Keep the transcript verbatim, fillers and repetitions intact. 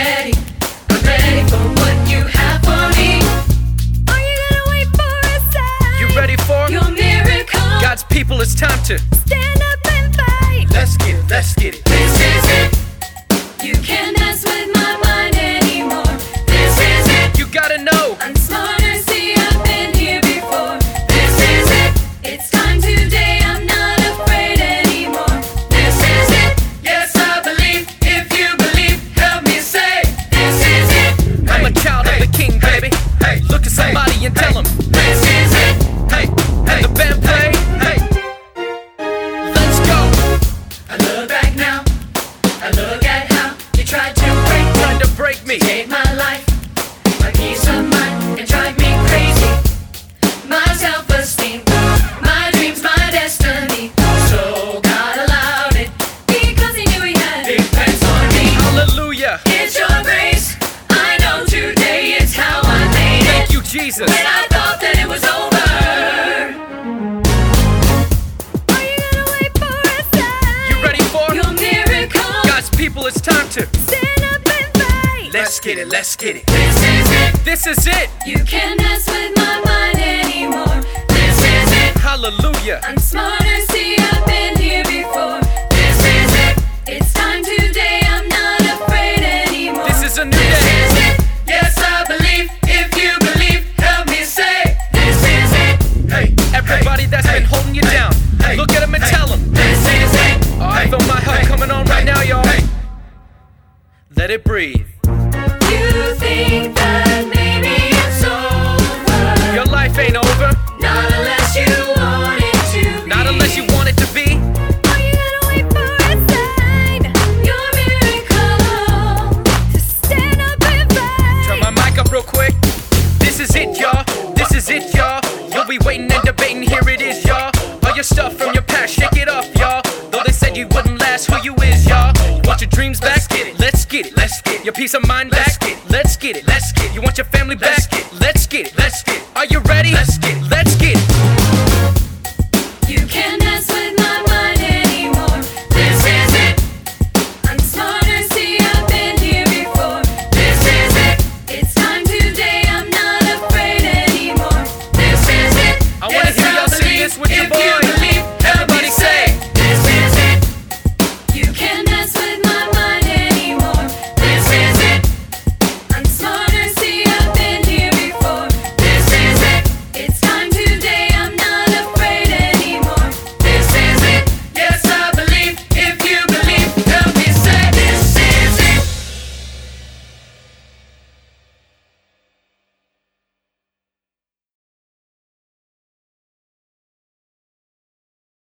ready, I'm ready for what you have for me. Are you gonna wait for a sign? You ready for your miracle? God's people, it's time to stand up and fight. Let's get it, let's get it. This is it. You can't mess with my mind anymore. This is it. You gotta know I'm smarter, see I've been here before. This is it. It's time today, I'm not afraid anymore. This is it. Yes, I believe. If you believe, help me say This is it. I'm a child of the King, baby. Hey, Look at somebody and tell them This is it. hey, and the band play. hey. Let's go. I look back now, I look at how you tried to break me, Trying to break me. take my life, my peace of mind, and drive me crazy. My self-esteem, my dreams, my destiny. So God allowed it because He knew He had big plans for me. Hallelujah. It's Your grace. I know today it's how I made Thank it. you, Jesus. When I thought that it was over. Are you gonna wait for a sign? You ready for your miracle? God's people, it's time to Stand up and fight. let's get it, let's get it. This is it. This is it. You can't mess with my mind anymore. This is it. Hallelujah. I'm smarter, see I've been here before. This is it. It's time today, I'm not afraid anymore. This is a new This day. is it. Yes, I believe. If you believe, help me say This is it. Hey, everybody that's been holding you down. hey, Look at them and hey. tell them. This is it. Oh, I feel my help coming on right now, y'all. Hey. Let it breathe. You think that maybe it's over. Your life ain't over, Not unless you want it to be. not unless you want it to be. Are you gonna wait for a sign? Your miracle to stand up and fight. Turn my mic up real quick. This is it, y'all. This is it, y'all. You'll be waiting and debating. Here it is, y'all. All your stuff from your past, shake it off, y'all. Though they said you wouldn't last, who you is, y'all. You want your dreams back? Let's get it. Let's get it. Let's get it. Your peace of mind Let's back? get it. Let's get it. Let's get it. You want your family back? Let's get it. Let's get it. Let's get it. Are you ready? Let's get it. Let's get it. You can't mess with my mind anymore. This is it. I'm smarter, see I've been here before. This is it. It's time today, I'm not afraid anymore. This is it. I want to Yes, hear y'all I sing this with your believe. boy. If you believe, Everybody say. This is it. You can